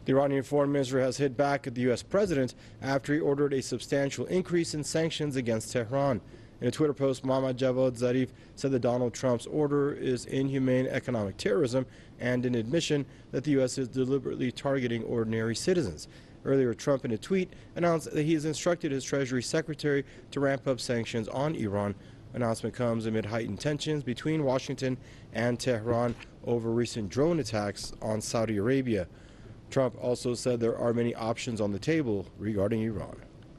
The Iranian foreign minister has hit back at the U.S. president after he ordered a substantial increase in sanctions against Tehran. In a Twitter post, Mohammad Javad Zarif said that Donald Trump's order is inhumane economic terrorism and an admission that the U.S. is deliberately targeting ordinary citizens. Earlier, Trump, in a tweet, announced that he has instructed his Treasury Secretary to ramp up sanctions on Iran. Announcement comes amid heightened tensions between Washington and Tehran over recent drone attacks on Saudi Arabia. Trump also said there are many options on the table regarding Iran.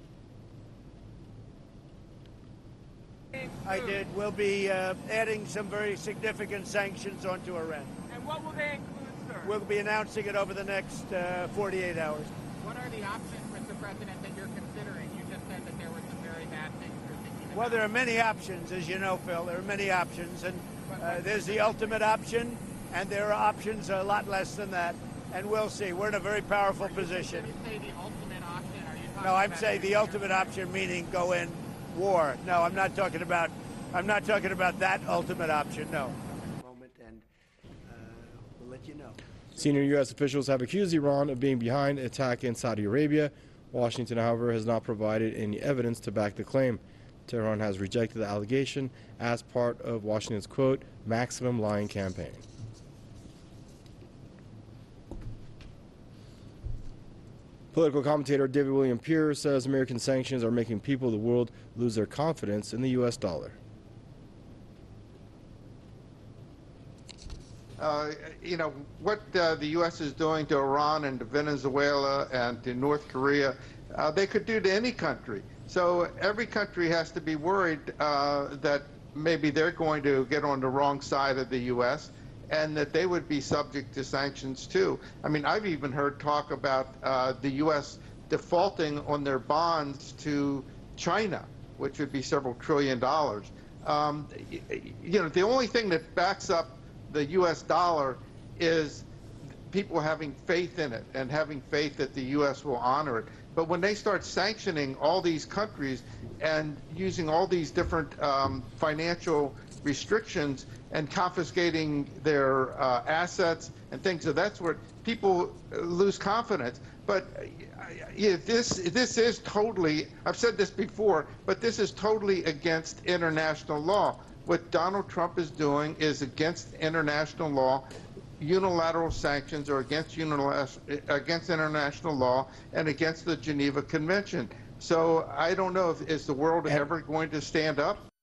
I did. We'll be adding some very significant sanctions onto Iran. And what will they include, sir? We'll be announcing it over the next 48 hours. What are the options, Mr. President, that you're considering? You just said that there were some very bad things you're thinking about. Well, there are many options, as you know, Phil. There are many options. And there's the ultimate option, and there are options a lot less than that. And we'll see. We're in a very powerful position. When you say the ultimate option, are you talking No, I'm about saying the ultimate option, meaning go in war. No, I'm not talking about that ultimate option, no. And we'll let you know. Senior U.S. officials have accused Iran of being behind an attack in Saudi Arabia. Washington, however, has not provided any evidence to back the claim. Tehran has rejected the allegation as part of Washington's, quote, maximum lying campaign. Political commentator David William Pierre says American sanctions are making people of the world lose their confidence in the U.S. dollar. You know, what the U.S. is doing to Iran and to Venezuela and to North Korea, they could do to any country. So every country has to be worried that maybe they're going to get on the wrong side of the U.S. and that they would be subject to sanctions too. I mean, I've even heard talk about the U.S. defaulting on their bonds to China, which would be several $1 trillion. You know, the only thing that backs up the U.S. dollar is people having faith in it and having faith that the U.S. will honor it. But when they start sanctioning all these countries and using all these different financial restrictions and confiscating their assets and things of that sort, people lose confidence. But this is totally, I've said this before, but this is totally against international law. What Donald Trump is doing is against international law. Unilateral sanctions are against international law and against the Geneva Convention. So I don't know if is the world ever going to stand up.